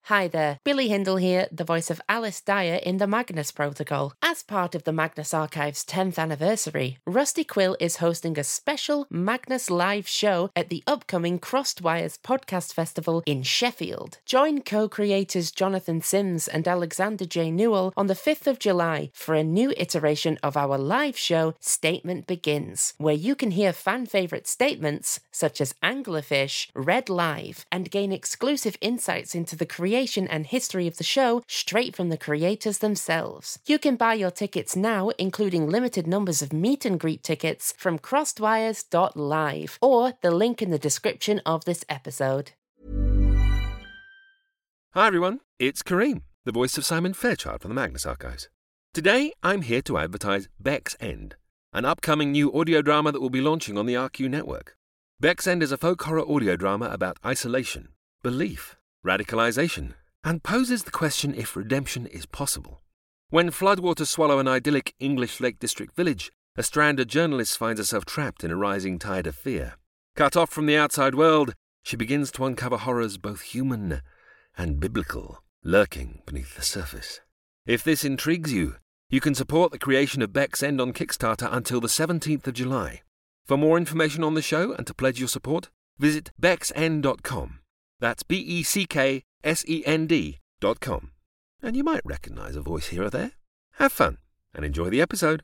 Hi there, Billy Hindle here, the voice of Alice Dyer in the Magnus Protocol. As part of the Magnus Archive's 10th anniversary, Rusty Quill is hosting a special Magnus live show at the upcoming Crossed Wires Podcast Festival in Sheffield. Join co-creators Jonathan Sims and Alexander J. Newell on the 5th of July for a new iteration of our live show, Statement Begins, where you can hear fan-favourite statements such as Anglerfish read live and gain exclusive insights into the creation and history of the show straight from the creators themselves. You can buy your tickets now, including limited numbers of meet and greet tickets from crossedwires.live or the link in the description of this episode. Hi everyone, it's Kareem, the voice of Simon Fairchild from the Magnus Archives. Today I'm here to advertise Beck's End, an upcoming new audio drama that will be launching on the RQ network. Beck's End is a folk horror audio drama about isolation, belief, radicalization, and poses the question if redemption is possible. When floodwaters swallow an idyllic English Lake District village, a stranded journalist finds herself trapped in a rising tide of fear. Cut off from the outside world, she begins to uncover horrors both human and biblical, lurking beneath the surface. If this intrigues you, you can support the creation of Beck's End on Kickstarter until the 17th of July. For more information on the show and to pledge your support, visit becksend.com. That's BECKSEND.com. And you might recognise a voice here or there. Have fun and enjoy the episode.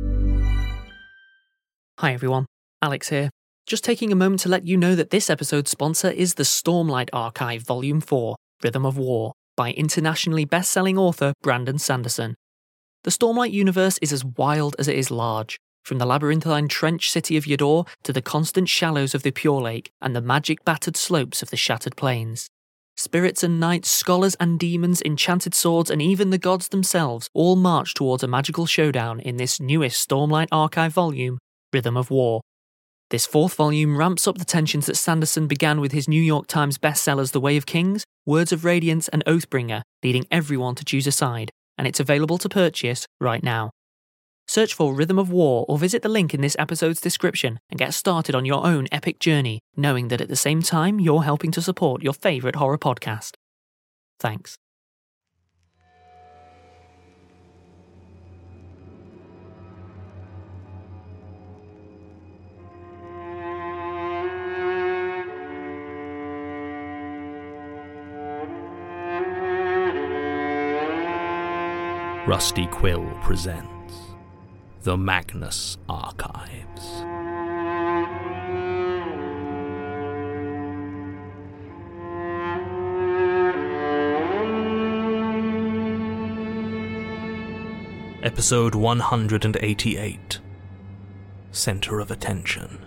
Hi everyone, Alex here. Just taking a moment to let you know that this episode's sponsor is the Stormlight Archive Volume 4, Rhythm of War, by internationally best-selling author Brandon Sanderson. The Stormlight universe is as wild as it is large, from the labyrinthine trench city of Yador to the constant shallows of the Pure Lake and the magic-battered slopes of the Shattered Plains. Spirits and knights, scholars and demons, enchanted swords, and even the gods themselves all march towards a magical showdown in this newest Stormlight Archive volume, Rhythm of War. This fourth volume ramps up the tensions that Sanderson began with his New York Times bestsellers The Way of Kings, Words of Radiance, and Oathbringer, leading everyone to choose a side, and it's available to purchase right now. Search for Rhythm of War or visit the link in this episode's description and get started on your own epic journey, knowing that at the same time you're helping to support your favourite horror podcast. Thanks. Rusty Quill presents The Magnus Archives. Episode 188, Center of Attention.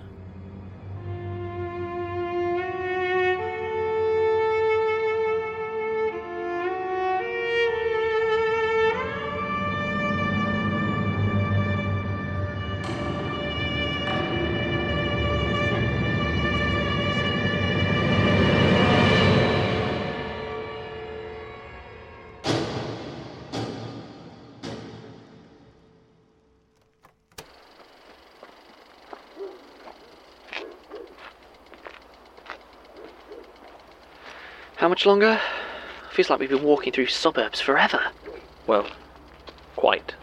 How much longer? Feels like we've been walking through suburbs forever. Well, quite.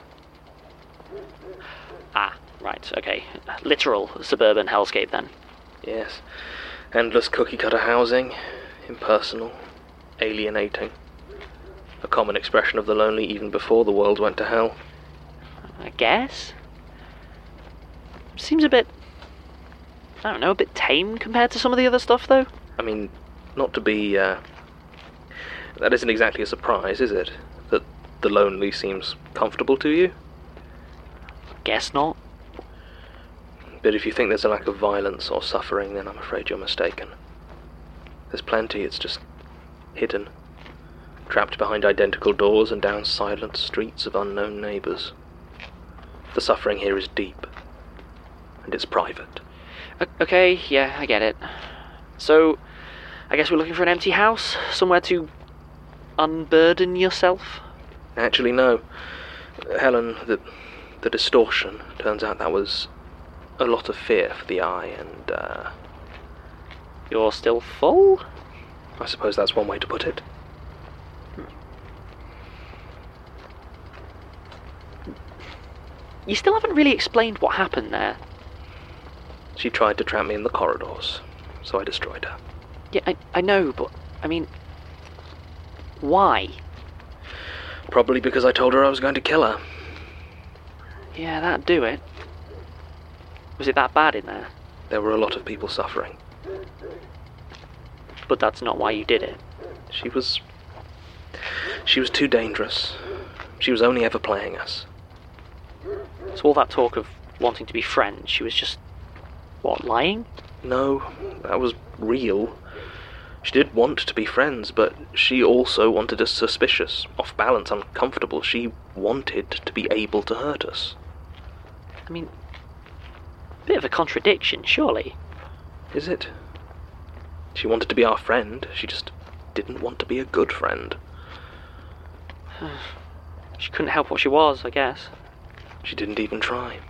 Ah, right, okay. Literal suburban hellscape then. Yes. Endless cookie-cutter housing, impersonal, alienating. A common expression of the lonely even before the world went to hell. I guess? Seems a bit, I don't know, a bit tame compared to some of the other stuff, though. I mean, not to be, that isn't exactly a surprise, is it? That the lonely seems comfortable to you? Guess not. But if you think there's a lack of violence or suffering, then I'm afraid you're mistaken. There's plenty, it's just hidden. Trapped behind identical doors and down silent streets of unknown neighbours. The suffering here is deep. And it's private. Okay, yeah, I get it. So, I guess we're looking for an empty house? Somewhere to unburden yourself? Actually, no. Helen, the distortion, turns out that was a lot of fear for the eye, and, You're still full? I suppose that's one way to put it. you still haven't really explained what happened there. She tried to trap me in the corridors, so I destroyed her. Yeah, I know, but, I mean... why? Probably because I told her I was going to kill her. Yeah, that'd do it. Was it that bad in there? There were a lot of people suffering. But that's not why you did it. She was too dangerous. She was only ever playing us. So all that talk of wanting to be friends, she was just... what, lying? No, that was real. She did want to be friends, but she also wanted us suspicious, off balance, uncomfortable. She wanted to be able to hurt us. I mean... bit of a contradiction, surely. Is it? She wanted to be our friend, she just didn't want to be a good friend. She couldn't help what she was, I guess. She didn't even try.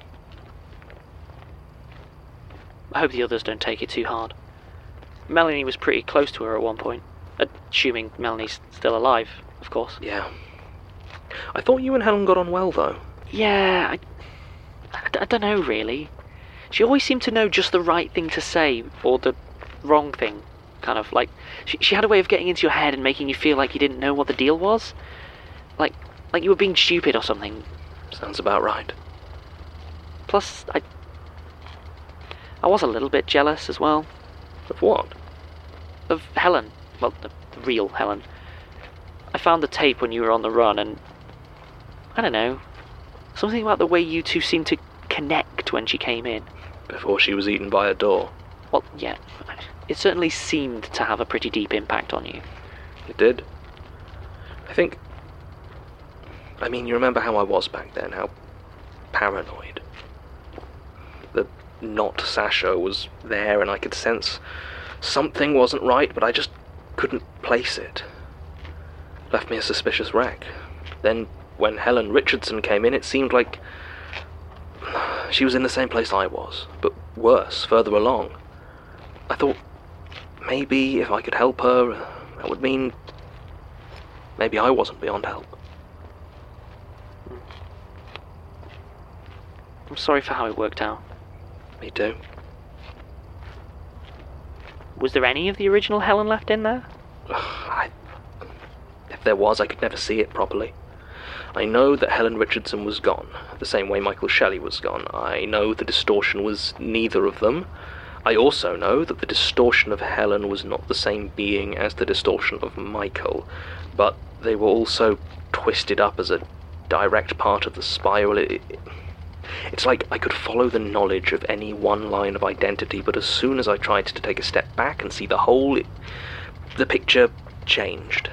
I hope the others don't take it too hard. Melanie was pretty close to her at one point. Assuming Melanie's still alive, of course. Yeah. I thought you and Helen got on well, though. Yeah, I don't know, really. She always seemed to know just the right thing to say, or the wrong thing. Kind of, like, she had a way of getting into your head and making you feel like you didn't know what the deal was. Like you were being stupid or something. Sounds about right. Plus, I was a little bit jealous as well. Of what? Of Helen. Well, the real Helen. I found the tape when you were on the run, and... I don't know. Something about the way you two seemed to connect when she came in. Before she was eaten by a door. Well, yeah. It certainly seemed to have a pretty deep impact on you. It did. I mean, you remember how I was back then, how paranoid. The knot Sasha was there and I could sense something wasn't right, but I just couldn't place it. Left me a suspicious wreck. Then, when Helen Richardson came in, it seemed like she was in the same place I was, but worse, further along. I thought, maybe if I could help her, that would mean maybe I wasn't beyond help. I'm sorry for how it worked out. Me too. Was there any of the original Helen left in there? If there was, I could never see it properly. I know that Helen Richardson was gone, the same way Michael Shelley was gone. I know the distortion was neither of them. I also know that the distortion of Helen was not the same being as the distortion of Michael, but they were also twisted up as a direct part of the spiral. It's like I could follow the knowledge of any one line of identity, but as soon as I tried to take a step back and see the whole, the picture changed.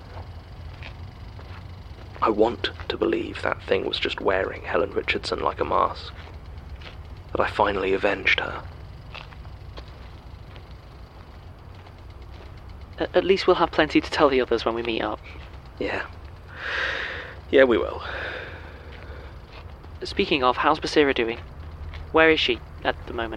I want to believe that thing was just wearing Helen Richardson like a mask, that I finally avenged her. At least we'll have plenty to tell the others when we meet up. Yeah. Yeah, we will. Speaking of, how's Basira doing? Where is she at the moment?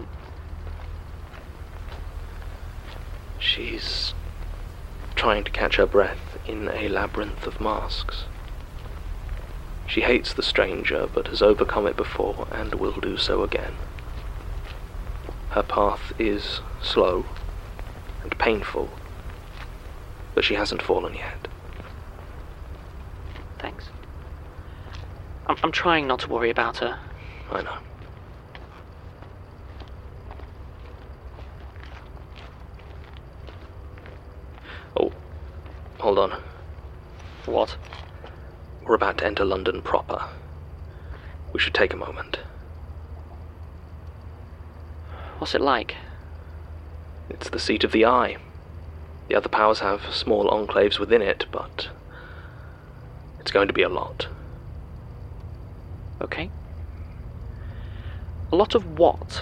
She's trying to catch her breath in a labyrinth of masks. She hates the stranger, but has overcome it before and will do so again. Her path is slow and painful, but she hasn't fallen yet. Thanks. I'm trying not to worry about her. I know. Oh, hold on. What? We're about to enter London proper. We should take a moment. What's it like? It's the seat of the Eye. The other powers have small enclaves within it, but it's going to be a lot. Okay. A lot of what?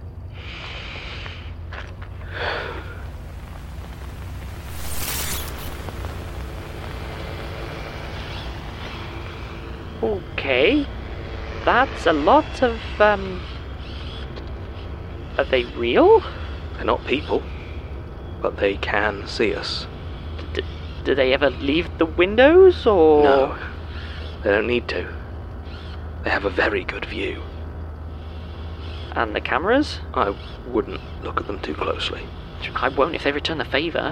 Okay. That's a lot of, Are they real? They're not people, but they can see us. Do they ever leave the windows, or...? No, they don't need to. They have a very good view. And the cameras? I wouldn't look at them too closely. I won't if they return the favour.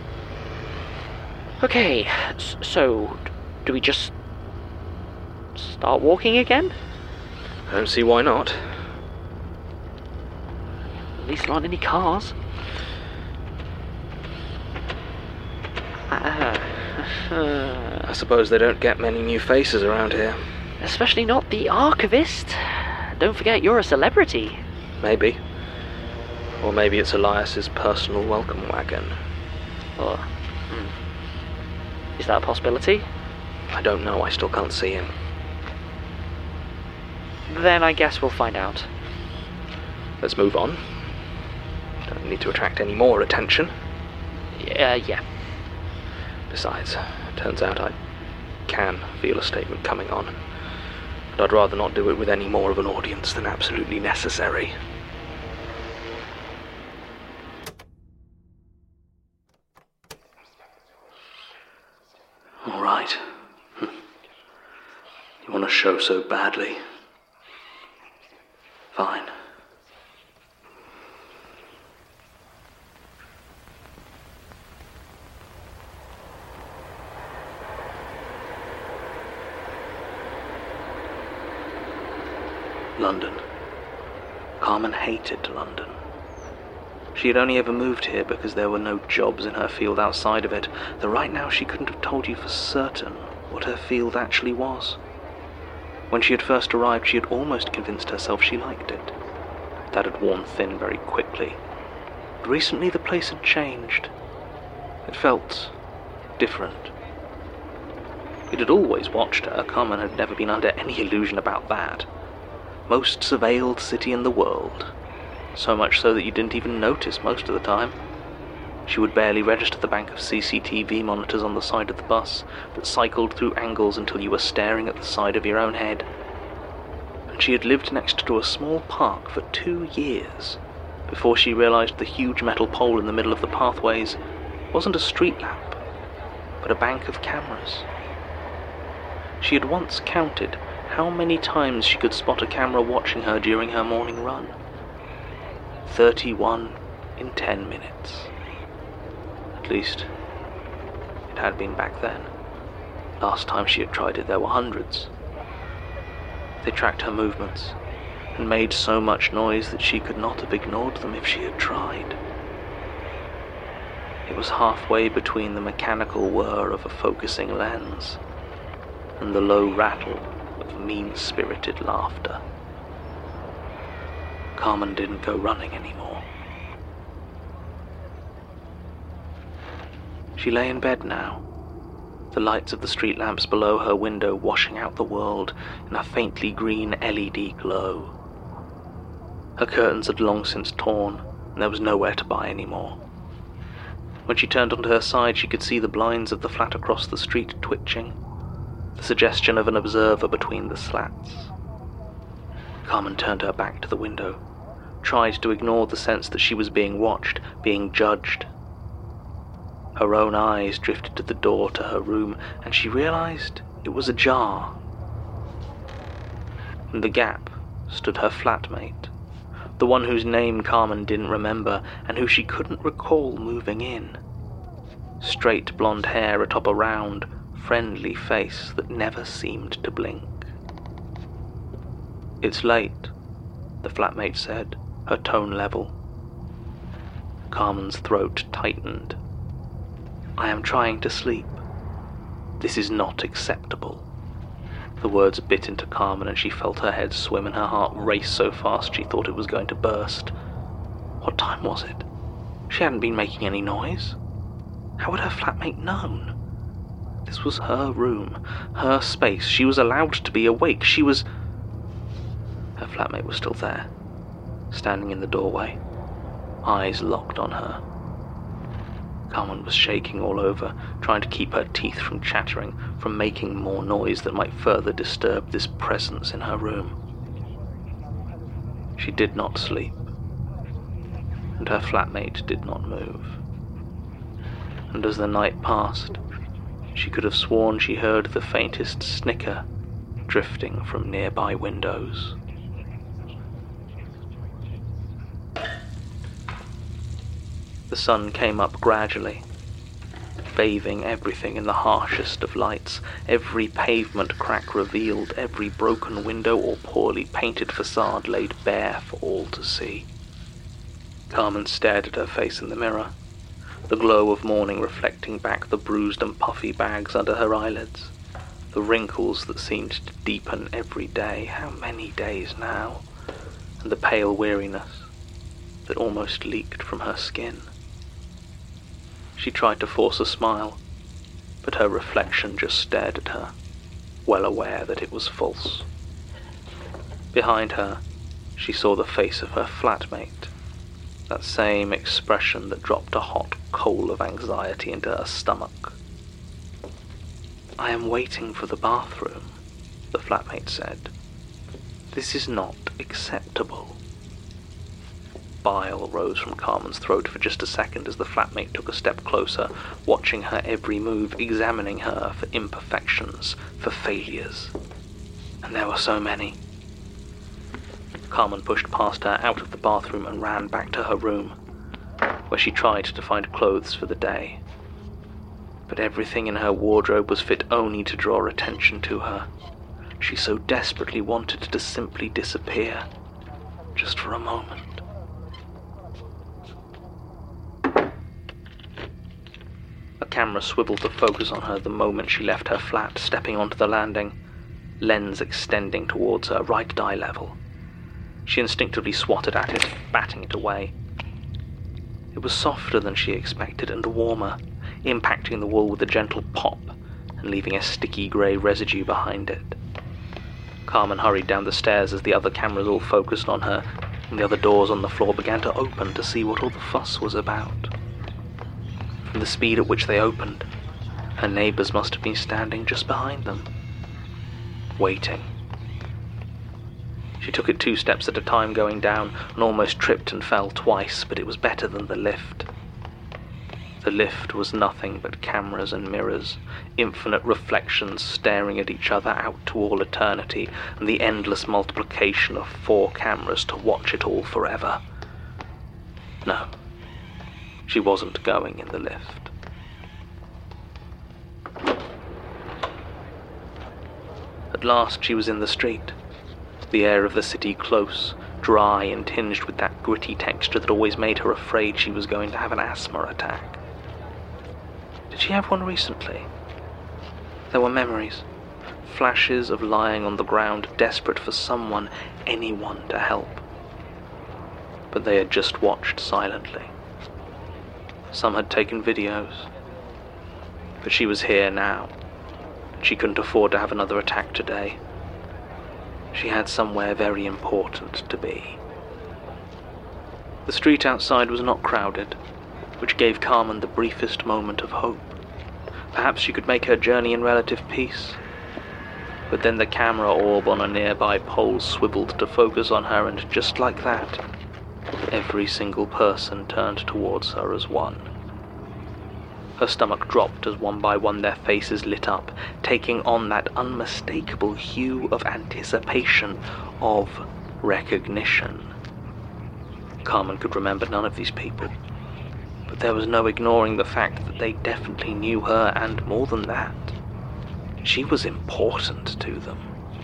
Okay, so do we just start walking again? I don't see why not. At least there aren't any cars. I suppose they don't get many new faces around here. Especially not the archivist. Don't forget, you're a celebrity. Maybe. Or maybe it's Elias's personal welcome wagon. Or, is that a possibility? I don't know, I still can't see him. Then I guess we'll find out. Let's move on. Don't need to attract any more attention. Yeah. Besides, turns out I can feel a statement coming on. But I'd rather not do it with any more of an audience than absolutely necessary. All right. You want to show so badly? Fine. London. Carmen hated London. She had only ever moved here because there were no jobs in her field outside of it, though right now she couldn't have told you for certain what her field actually was. When she had first arrived, she had almost convinced herself she liked it. That had worn thin very quickly. But recently the place had changed. It felt different. It had always watched her. Carmen had never been under any illusion about that. Most surveilled city in the world. So much so that you didn't even notice most of the time. She would barely register the bank of CCTV monitors on the side of the bus that cycled through angles until you were staring at the side of your own head. And she had lived next to a small park for 2 years before she realized the huge metal pole in the middle of the pathways wasn't a street lamp, but a bank of cameras. She had once counted how many times she could spot a camera watching her during her morning run. 31 in 10 minutes. At least, it had been back then. Last time she had tried it, there were hundreds. They tracked her movements, and made so much noise that she could not have ignored them if she had tried. It was halfway between the mechanical whir of a focusing lens and the low rattle of mean-spirited laughter. Carmen didn't go running anymore. She lay in bed now, the lights of the street lamps below her window washing out the world in a faintly green LED glow. Her curtains had long since torn, and there was nowhere to buy any more. When she turned onto her side, she could see the blinds of the flat across the street twitching, the suggestion of an observer between the slats. Carmen turned her back to the window, tried to ignore the sense that she was being watched, being judged. Her own eyes drifted to the door to her room, and she realized it was ajar. In the gap stood her flatmate, the one whose name Carmen didn't remember and who she couldn't recall moving in. Straight blonde hair atop a round, friendly face that never seemed to blink. "It's late," the flatmate said, her tone level. Carmen's throat tightened. "I am trying to sleep. This is not acceptable." The words bit into Carmen and she felt her head swim and her heart race so fast she thought it was going to burst. What time was it? She hadn't been making any noise. How would her flatmate known? This was her room, her space. She was allowed to be awake. Her flatmate was still there, standing in the doorway, eyes locked on her. Carmen was shaking all over, trying to keep her teeth from chattering, from making more noise that might further disturb this presence in her room. She did not sleep, and her flatmate did not move. And as the night passed, she could have sworn she heard the faintest snicker drifting from nearby windows. The sun came up gradually, bathing everything in the harshest of lights. Every pavement crack revealed, every broken window or poorly painted facade laid bare for all to see. Carmen stared at her face in the mirror, the glow of morning reflecting back the bruised and puffy bags under her eyelids, the wrinkles that seemed to deepen every day, how many days now, and the pale weariness that almost leaked from her skin. She tried to force a smile, but her reflection just stared at her, well aware that it was false. Behind her, she saw the face of her flatmate, that same expression that dropped a hot coal of anxiety into her stomach. "I am waiting for the bathroom," the flatmate said. "This is not acceptable." Bile rose from Carmen's throat for just a second as the flatmate took a step closer, watching her every move, examining her for imperfections, for failures. And there were so many. Carmen pushed past her out of the bathroom and ran back to her room, where she tried to find clothes for the day. But everything in her wardrobe was fit only to draw attention to her. She so desperately wanted to simply disappear, just for a moment. A camera swiveled to focus on her the moment she left her flat, stepping onto the landing, lens extending towards her, right at eye level. She instinctively swatted at it, batting it away. It was softer than she expected and warmer, impacting the wall with a gentle pop and leaving a sticky grey residue behind it. Carmen hurried down the stairs as the other cameras all focused on her, and the other doors on the floor began to open to see what all the fuss was about. From the speed at which they opened, her neighbours must have been standing just behind them, waiting. She took it 2 steps at a time going down, and almost tripped and fell twice, but it was better than the lift. The lift was nothing but cameras and mirrors, infinite reflections staring at each other out to all eternity, and the endless multiplication of 4 cameras to watch it all forever. No. She wasn't going in the lift. At last she was in the street, the air of the city close, dry and tinged with that gritty texture that always made her afraid she was going to have an asthma attack. Did she have one recently? There were memories, flashes of lying on the ground, desperate for someone, anyone to help. But they had just watched silently. Some had taken videos. But she was here now. She couldn't afford to have another attack today. She had somewhere very important to be. The street outside was not crowded, which gave Carmen the briefest moment of hope. Perhaps she could make her journey in relative peace. But then the camera orb on a nearby pole swiveled to focus on her, and just like that, every single person turned towards her as one. Her stomach dropped as one by one their faces lit up, taking on that unmistakable hue of anticipation, of recognition. Carmen could remember none of these people, but there was no ignoring the fact that they definitely knew her, and more than that, she was important to them.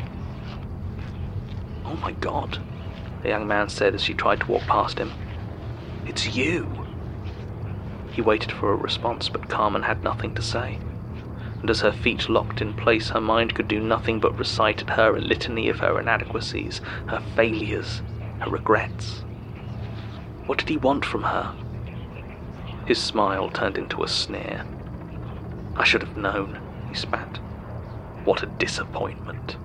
"Oh my God," the young man said as she tried to walk past him. "It's you." He waited for a response, but Carmen had nothing to say, and as her feet locked in place, her mind could do nothing but recite at her a litany of her inadequacies, her failures, her regrets. What did he want from her? His smile turned into a sneer. "I should have known," he spat. "What a disappointment."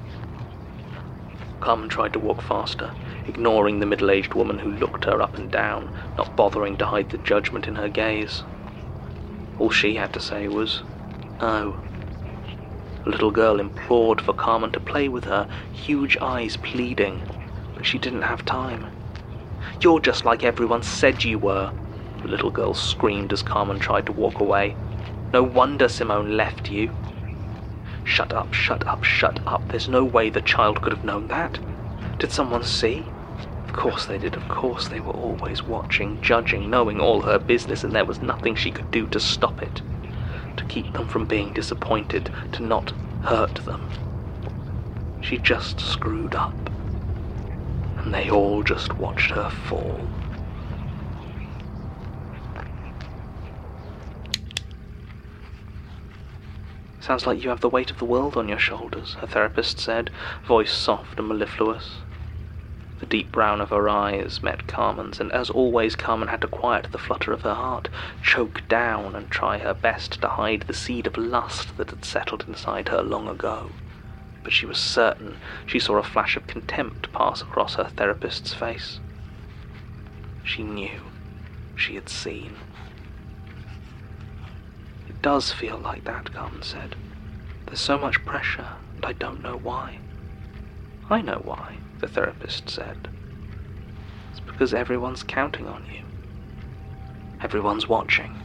Carmen tried to walk faster, ignoring the middle-aged woman who looked her up and down, not bothering to hide the judgment in her gaze. All she had to say was, "Oh." The little girl implored for Carmen to play with her, huge eyes pleading, but she didn't have time. "You're just like everyone said you were," the little girl screamed as Carmen tried to walk away. "No wonder Simone left you." Shut up, shut up, shut up. There's no way the child could have known that. Did someone see? Of course they did, of course. They were always watching, judging, knowing all her business, and there was nothing she could do to stop it. To keep them from being disappointed, to not hurt them. She just screwed up. And they all just watched her fall. Sounds like you have the weight of the world on your shoulders, her therapist said, voice soft and mellifluous. The deep brown of her eyes met Carmen's, and as always Carmen had to quiet the flutter of her heart, choke down and try her best to hide the seed of lust that had settled inside her long ago. But she was certain she saw a flash of contempt pass across her therapist's face. She knew. She had seen. It does feel like that, Carmen said. There's so much pressure, and I don't know why. I know why, the therapist said. It's because everyone's counting on you. Everyone's watching.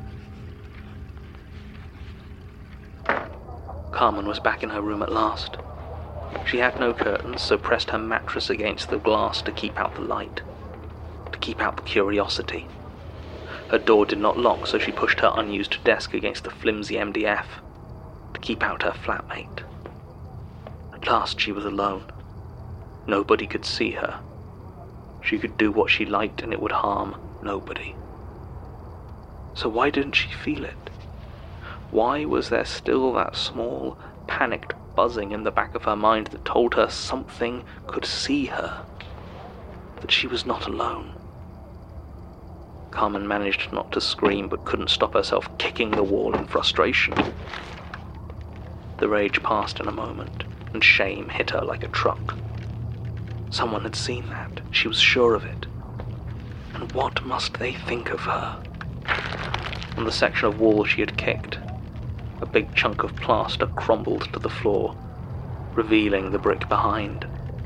Carmen was back in her room at last. She had no curtains, so pressed her mattress against the glass to keep out the light, to keep out the curiosity. Her door did not lock, so she pushed her unused desk against the flimsy MDF, to keep out her flatmate. At last she was alone. Nobody could see her. She could do what she liked and it would harm nobody. So why didn't she feel it? Why was there still that small, panicked buzzing in the back of her mind that told her something could see her? That she was not alone? Carmen managed not to scream, but couldn't stop herself kicking the wall in frustration. The rage passed in a moment, and shame hit her like a truck. Someone had seen that. She was sure of it. And what must they think of her? On the section of wall she had kicked, a big chunk of plaster crumbled to the floor, revealing the brick behind.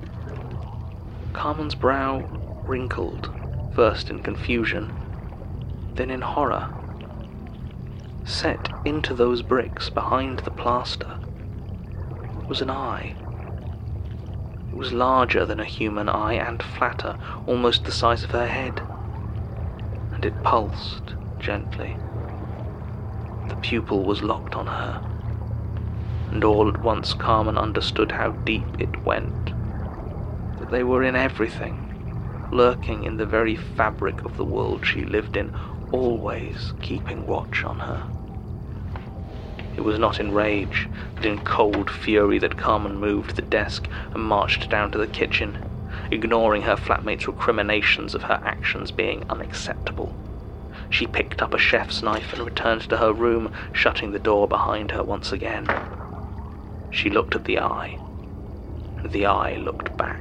Carmen's brow wrinkled, first in confusion, then in horror. Set into those bricks behind the plaster was an eye. It was larger than a human eye and flatter, almost the size of her head. And it pulsed gently. The pupil was locked on her. And all at once Carmen understood how deep it went. That they were in everything, lurking in the very fabric of the world she lived in, always keeping watch on her. It was not in rage, but in cold fury that Carmen moved the desk and marched down to the kitchen, ignoring her flatmate's recriminations of her actions being unacceptable. She picked up a chef's knife and returned to her room, shutting the door behind her once again. She looked at the eye, and the eye looked back.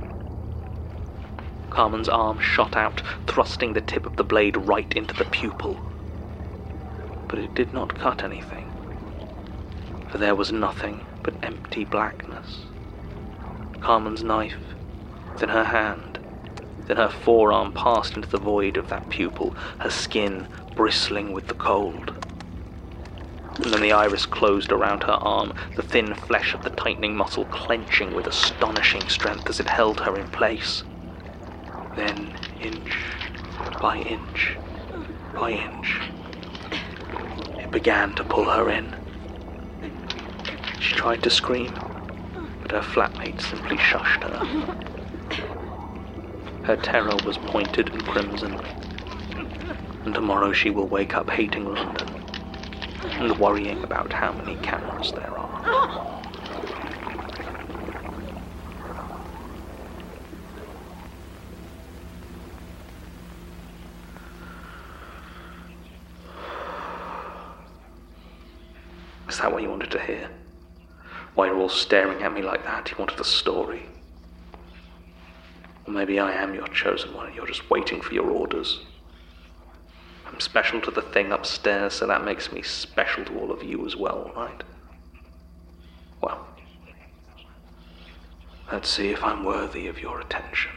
Carmen's arm shot out, thrusting the tip of the blade right into the pupil. But it did not cut anything, for there was nothing but empty blackness. Carmen's knife, then her hand, then her forearm passed into the void of that pupil, her skin bristling with the cold. And then the iris closed around her arm, the thin flesh of the tightening muscle clenching with astonishing strength as it held her in place. Then, inch by inch by inch, it began to pull her in. She tried to scream, but her flatmate simply shushed her. Her terror was pointed and crimson, and tomorrow she will wake up hating London and worrying about how many cameras there are. Is that what you wanted to hear? Why you're all staring at me like that? You wanted a story? Or maybe I am your chosen one and you're just waiting for your orders. I'm special to the thing upstairs, so that makes me special to all of you as well, right? Well, let's see if I'm worthy of your attention.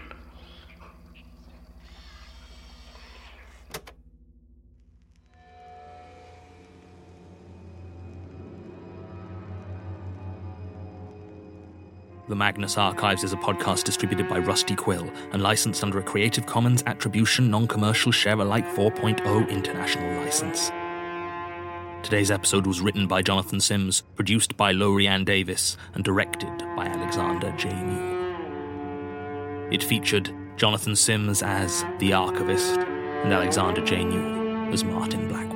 The Magnus Archives is a podcast distributed by Rusty Quill and licensed under a Creative Commons Attribution Non-Commercial Share-alike 4.0 international license. Today's episode was written by Jonathan Sims, produced by Lorianne Davis, and directed by Alexander J. Newell. It featured Jonathan Sims as the Archivist and Alexander J. Newell as Martin Blackwood.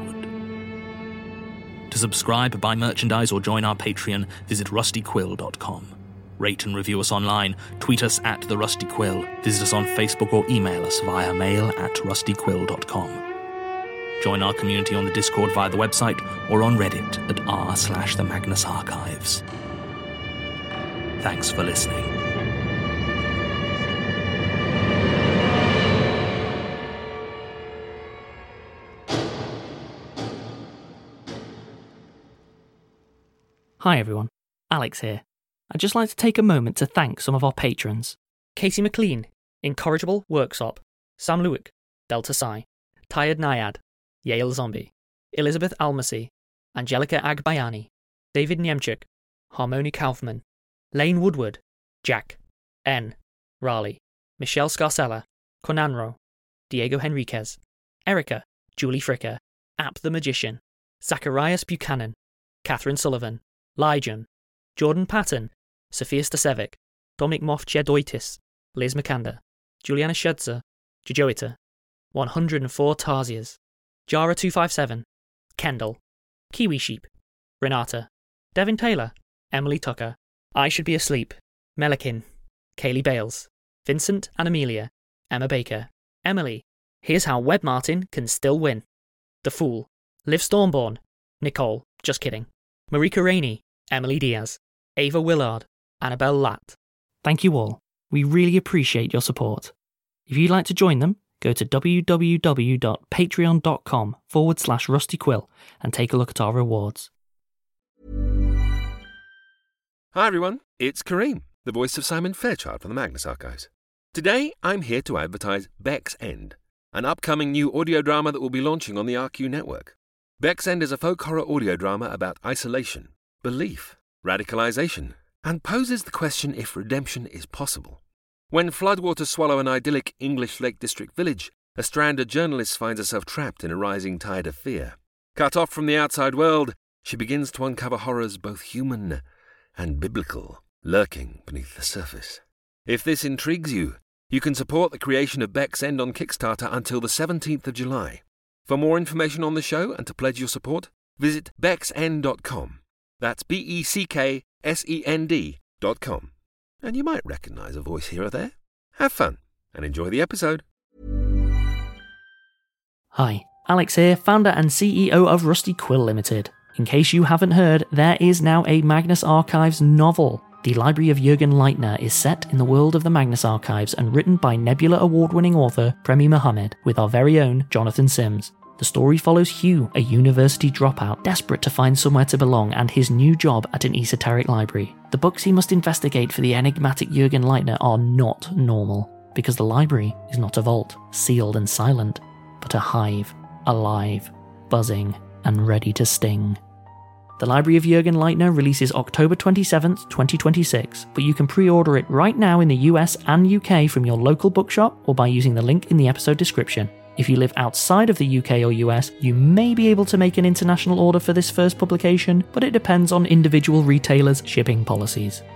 To subscribe, buy merchandise, or join our Patreon, visit rustyquill.com. Rate and review us online, tweet us at The Rusty Quill, visit us on Facebook or email us via mail@rustyquill.com. Join our community on the Discord via the website or on Reddit at r/The Magnus Archives. Thanks for listening. Hi everyone, Alex here. I'd just like to take a moment to thank some of our patrons. Casey McLean, Incorrigible Worksop, Sam Lewick, Delta Psi, Tired Naiad, Yale Zombie, Elizabeth Almasy, Angelica Agbayani, David Niemchuk, Harmony Kaufman, Lane Woodward, Jack, N, Raleigh, Michelle Scarcella, Conanro, Diego Henriquez, Erica, Julie Fricker, App the Magician, Zacharias Buchanan, Catherine Sullivan, Lyjan, Jordan Patton, Sophia Stasevic, Dominic Moff-Jedoitis, Liz McCander, Juliana Schudzer, Jojoita, 104 Tarsiers, Jara257, Kendall, Kiwi Sheep, Renata, Devin Taylor, Emily Tucker, I Should Be Asleep, Melikin, Kaylee Bales, Vincent and Amelia, Emma Baker, Emily, Here's How Web Martin Can Still Win, The Fool, Liv Stormborn, Nicole, just kidding, Marika Rainey, Emily Diaz, Ava Willard, Annabelle Latt. Thank you all. We really appreciate your support. If you'd like to join them, go to www.patreon.com/rustyquill and take a look at our rewards. Hi everyone, it's Kareem, the voice of Simon Fairchild from the Magnus Archives. Today I'm here to advertise Beck's End, an upcoming new audio drama that will be launching on the RQ network. Beck's End is a folk horror audio drama about isolation, belief, radicalization, and poses the question if redemption is possible. When floodwaters swallow an idyllic English Lake District village, a stranded journalist finds herself trapped in a rising tide of fear. Cut off from the outside world, she begins to uncover horrors both human and biblical, lurking beneath the surface. If this intrigues you, you can support the creation of Beck's End on Kickstarter until the 17th of July. For more information on the show and to pledge your support, visit becksend.com. That's BECKSEND.com. And you might recognise a voice here or there. Have fun and enjoy the episode. Hi, Alex here, founder and CEO of Rusty Quill Limited. In case you haven't heard, there is now a Magnus Archives novel. The Library of Jürgen Leitner is set in the world of the Magnus Archives and written by Nebula award-winning author Premi Mohammed with our very own Jonathan Sims. The story follows Hugh, a university dropout desperate to find somewhere to belong, and his new job at an esoteric library. The books he must investigate for the enigmatic Jürgen Leitner are not normal, because the library is not a vault, sealed and silent, but a hive, alive, buzzing, and ready to sting. The Library of Jürgen Leitner releases October 27th, 2026, but you can pre-order it right now in the US and UK from your local bookshop or by using the link in the episode description. If you live outside of the UK or US, you may be able to make an international order for this first publication, but it depends on individual retailers' shipping policies.